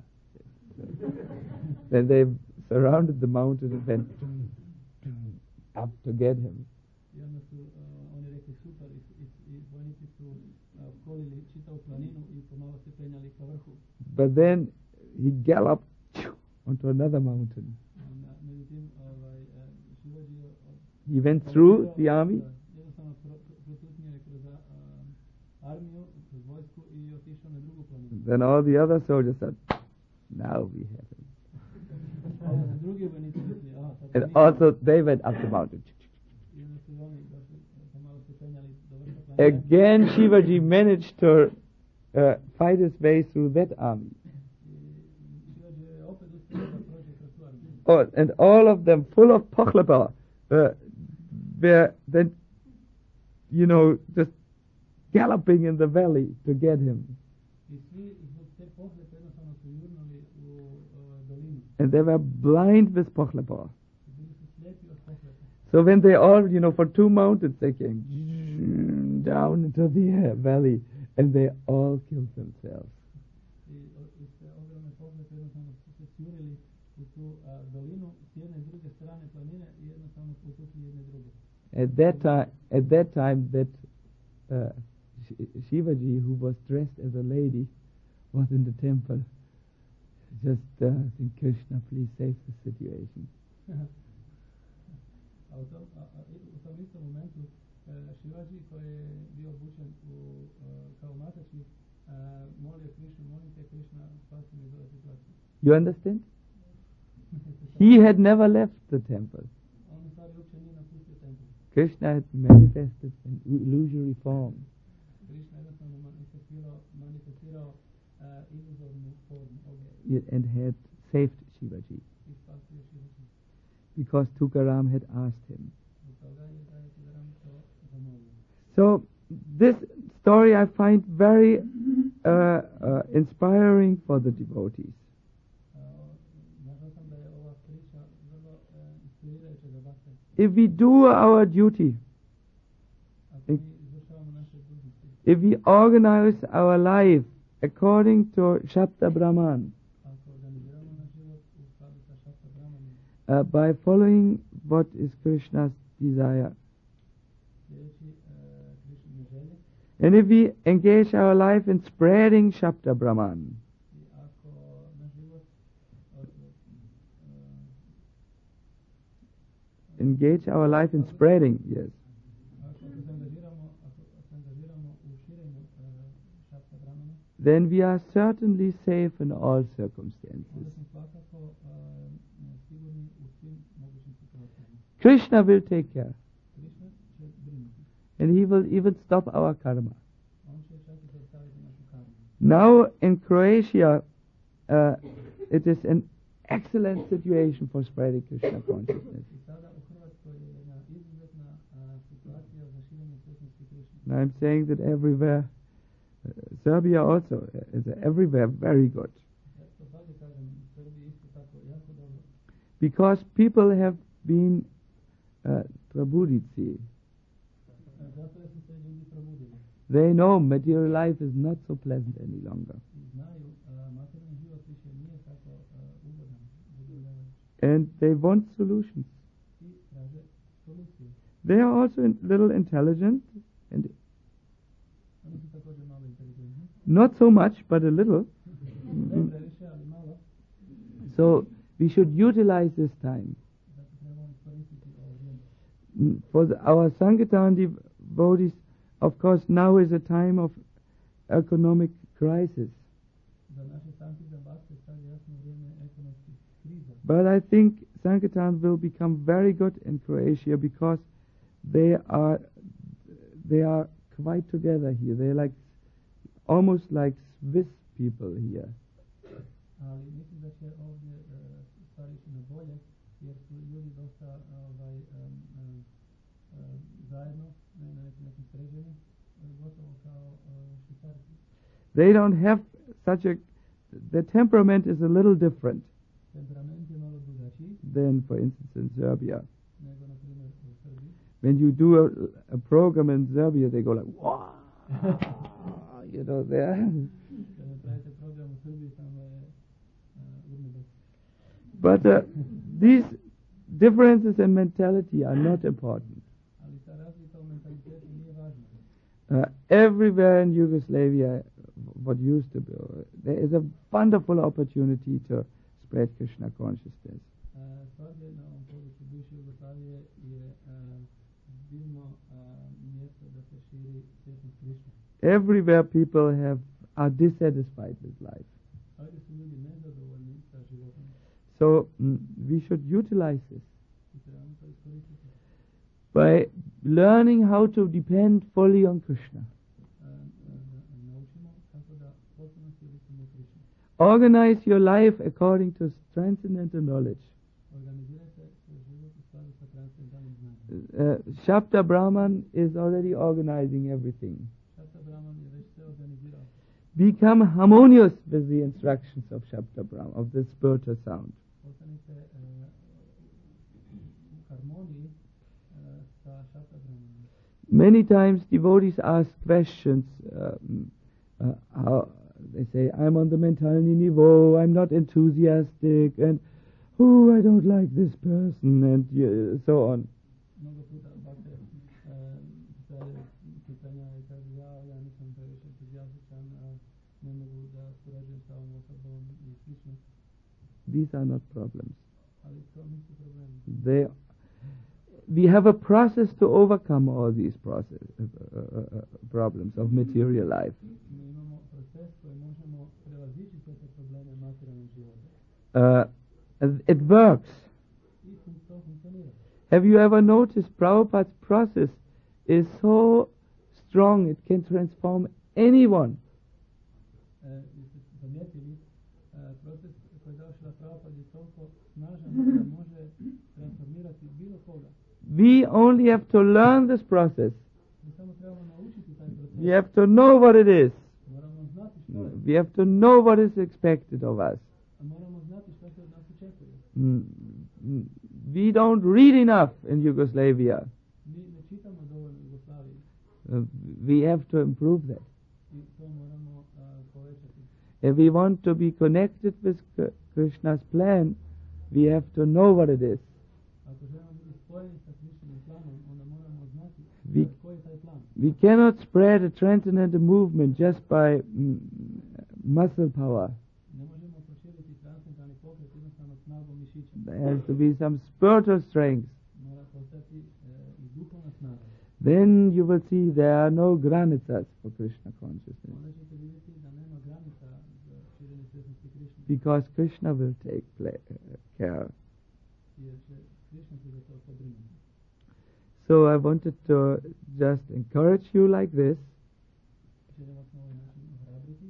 Speaker 1: Then they surrounded the mountain and went up to get him.
Speaker 2: I onda su oni rekli super i vojnici su opkolili čitavu planinu i pomalo se penjali ka vrhu.
Speaker 1: But then he galloped onto another mountain.
Speaker 2: Međutim, Shivađi
Speaker 1: He went through the army,
Speaker 2: jednostavno protutnio je kroz armiju, kroz vojsku i otišao na drugu planinu.
Speaker 1: then all the other soldiers said, now we have him.
Speaker 2: Onda su drugi vojnici rekli, sad
Speaker 1: And
Speaker 2: mi-
Speaker 1: also they went up the mountain.
Speaker 2: I onda su oni došli, pomalo se penjali do vrha planine.
Speaker 1: Again Shivaji managed to fight his way through that army.
Speaker 2: Shivađi je opet uspio da prođe kroz tu armiju.
Speaker 1: Oh, and all of them full of pochlapa were then, just galloping in the valley to get him.
Speaker 2: I svi zbog te pohlepe jednostavno su jurnuli u dolinu.
Speaker 1: And they were blind with pochlapa.
Speaker 2: Bili su slijepi od pohlepe.
Speaker 1: So when they all, for 2 mountains, they came down into the valley, and they all killed themselves.
Speaker 2: I iz te ogromne pohlepe jednostavno su se sjurili u tu dolinu s jedne i s druge strane planine i jednostavno potukli jedne i druge.
Speaker 1: At that time, that Shivaji, who was dressed as a lady, was in the temple. Just think, Krishna, please save the situation.
Speaker 2: A u tom istom momentu Shivađi koji je bio obučen kao matači molio Krishnu, molim te Krishna, spasi mi iz ove situacije.
Speaker 1: You understand? He had never left the temple.
Speaker 2: On u stvari uopće nije napustio tempel.
Speaker 1: Krishna had manifested in illusory form.
Speaker 2: Krishna jednostavno manifestirao iluzornu formu
Speaker 1: And had saved Shivaji.
Speaker 2: i spasio Shivađi.
Speaker 1: Because Tukaram had asked him.
Speaker 2: Zbog toga je da je Tukaram to zamolio.
Speaker 1: So this story I find very inspiring for the devotees.
Speaker 2: Našao sam da je ova priča vrlo inspirirajuća za bakte.
Speaker 1: If we do our duty,
Speaker 2: Ako mi izvršavamo naše dužnosti,
Speaker 1: if we organize our life according to Shabda Brahman,
Speaker 2: ako organiziramo naš život u skladu sa Šapta Brahmanom,
Speaker 1: by following what is Krishna's desire,
Speaker 2: sljedeći Krišnine želje,
Speaker 1: and if we engage our life in spreading Shabda Brahman,
Speaker 2: i ako naš život
Speaker 1: engage our life in spreading, yes,
Speaker 2: ako se angažiramo u širenju Šapta Brahmana,
Speaker 1: then we are certainly safe in all
Speaker 2: onda
Speaker 1: circumstances.
Speaker 2: smo svakako sigurni u svim mogućim situacijama.
Speaker 1: Krishna will take care,
Speaker 2: Krišna će brinuti.
Speaker 1: and he will even stop our karma.
Speaker 2: On će čak i zaustaviti našu karmu.
Speaker 1: Now in Croatia, it is an excellent situation for spreading Krishna consciousness.
Speaker 2: I sada u Hrvatskoj je jedna izuzetna situacija za širenje svjesnosti Krišne.
Speaker 1: And I'm saying that everywhere, Serbia also is everywhere very good,
Speaker 2: Ja to svakdje kažem, u Srbiji isto tako jako dobro.
Speaker 1: because people have been trabudici.
Speaker 2: Zato jer su se ljudi probudili.
Speaker 1: They know material life is not so pleasant any longer,
Speaker 2: I znaju, materijalni život više nije tako ugodan, zadovoljavajući.
Speaker 1: and they want solutions.
Speaker 2: I traže solucije.
Speaker 1: They are also little intelligent, and
Speaker 2: Oni su također malo inteligentni.
Speaker 1: not so much, but a little.
Speaker 2: Ne previše, ali malo.
Speaker 1: So we should utilize this time.
Speaker 2: Zato trebamo iskoristiti ovo vrijeme.
Speaker 1: For our Sankirtan devotees, of course, now is a time of economic crisis.
Speaker 2: Za naše sankirtan bakte sad je jasno vrijeme ekonomskih kriza.
Speaker 1: But I think Sankirtan will become very good in Croatia because they are quite together here. They're like almost like Swiss people here.
Speaker 2: Ali mislim da će ovdje stvari ići na bolje, jer su ljudi dosta zajedno na nekim sređeni, gotovo kao Švicarci.
Speaker 1: They don't have such a... Their temperament is a little different
Speaker 2: Temperament je malo drugačiji
Speaker 1: than, for instance, in Serbia.
Speaker 2: nego, na primjer, u Srbiji.
Speaker 1: When you do a program in Serbia, they go like, wow, you know, there.
Speaker 2: Kada pravite program u Srbiji, tamo je urnebes.
Speaker 1: But these differences in mentality are not important.
Speaker 2: Ali ta razlika u mentalitetu nije važna.
Speaker 1: Everywhere in Yugoslavia, what used to be, there is a wonderful opportunity to spread Krishna consciousness.
Speaker 2: Svagdje na ovom području bivše Jugoslavije je divno mjesto da se širi svjesnost Krišne.
Speaker 1: Everywhere people are dissatisfied with life.
Speaker 2: Svagdje su ljudi nezadovoljni sa životom.
Speaker 1: So we should utilize this
Speaker 2: I trebamo to iskoristiti.
Speaker 1: by learning how to depend fully on Krishna.
Speaker 2: Naučimo kako da potpuno sjedimo u Krišnu.
Speaker 1: Organize your life according to transcendental knowledge.
Speaker 2: Organizirajte svoj život u skladu sa transcendentalnim znanjem.
Speaker 1: Shabda Brahman is already organizing everything.
Speaker 2: Šapta Brahman je već sve organizirao.
Speaker 1: Become harmonious with the instructions of Shabda Brahman, of the spiritual sound.
Speaker 2: Postanite u harmoniji sa Šapta Brahmanom.
Speaker 1: Many times devotees ask questions, how they say, I'm on the mentality niveau, I'm not enthusiastic, and I don't like this person, and so on.
Speaker 2: Mnogo puta ovakve pitanja i kažu ja nisam previše entuzijastičan, ne mogu da surađujem sa ovom osobom i slično.
Speaker 1: These are not problems.
Speaker 2: Ali to nisu problemi.
Speaker 1: We have a process to overcome all these problems of material life.
Speaker 2: Mi imamo proces koji možemo prevazići sve te probleme materijalnog života.
Speaker 1: It works.
Speaker 2: I to funkcionira.
Speaker 1: Have you ever noticed Prabhupada's process is so strong it can transform anyone?
Speaker 2: Jeste zamijetili, proces koji je došla Prabhupada je toliko snažan da može transformirati bilo koga.
Speaker 1: We only have to learn this process.
Speaker 2: Mi samo trebamo naučiti taj proces.
Speaker 1: We have to know what it is.
Speaker 2: Moramo znati što je.
Speaker 1: We have to know what is expected of us.
Speaker 2: Moramo znati što se od nas očekuje.
Speaker 1: We don't read enough in Yugoslavia.
Speaker 2: Mi ne čitamo dovoljno u Jugoslaviji.
Speaker 1: We have to improve that.
Speaker 2: I to moramo povećati.
Speaker 1: If we want to be connected with Krishna's plan, we have to know what it is.
Speaker 2: Ako želimo biti spojeni sa Krišnim planom, onda moramo znati koji je taj plan.
Speaker 1: We cannot spread a transcendental movement just by muscle power.
Speaker 2: Ne možemo proširiti transcendentalni pokret jednostavno snagom mišića.
Speaker 1: There has to be some spiritual strength.
Speaker 2: Mora postati i duhovna snaga.
Speaker 1: Then you will see there are no granicas for Krishna consciousness.
Speaker 2: Onda ćete vidjeti da nema granica za širenje svjesnosti Krišne.
Speaker 1: Because Krishna will take care.
Speaker 2: Jer će Krišna se za to pobrinuti.
Speaker 1: So I wanted to just encourage you like this.
Speaker 2: Želim vas na ovaj način ohrabriti.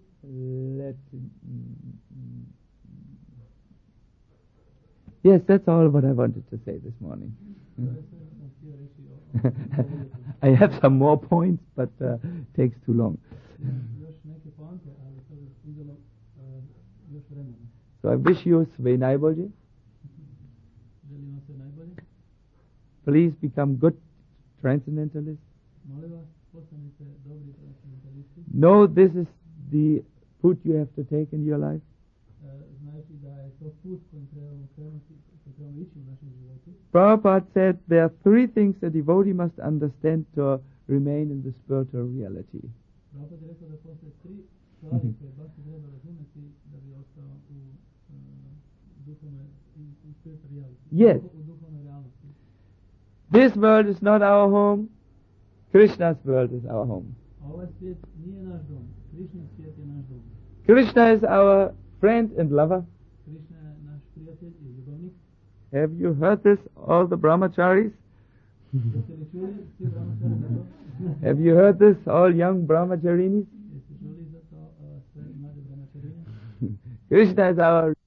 Speaker 1: Yes, that's all what I wanted to say this morning.
Speaker 2: To je sve što sam htio reći o
Speaker 1: I have some more points, but takes too long.
Speaker 2: još neke poante, ali to bi uzelo još vremena.
Speaker 1: So I wish you sve najbolje.
Speaker 2: Želim vam sve najbolje.
Speaker 1: Please become good transcendentalists.
Speaker 2: Molim vas, postanite dobri transcendentalisti.
Speaker 1: Know this is the food you have to take in your life.
Speaker 2: Znajući da je to put kojim trebamo krenuti, kojim trebamo ići u našem životu.
Speaker 1: Prabhupada said there are three things a devotee must understand to remain in the spiritual reality.
Speaker 2: Prabhupada je rekao da postoje tri stvari koje baš treba razumjeti da bi ostao u duhovnoj, u spiritual reality.
Speaker 1: Yes.
Speaker 2: U duhovnoj realnosti.
Speaker 1: This world is not our home. Krishna's world is our home.
Speaker 2: A ovaj svijet nije naš dom. Krišnin svijet je naš dom.
Speaker 1: Krishna is our friend and lover.
Speaker 2: Krišna je naš prijatelj i ljubavnik.
Speaker 1: Have you heard this, all the brahmacharis?
Speaker 2: Jeste li čuli svi brahmačari za to?
Speaker 1: Have you heard this, all young brahmacharinis?
Speaker 2: Jeste čuli za to sve mlade brahmačarine?
Speaker 1: Krishna is our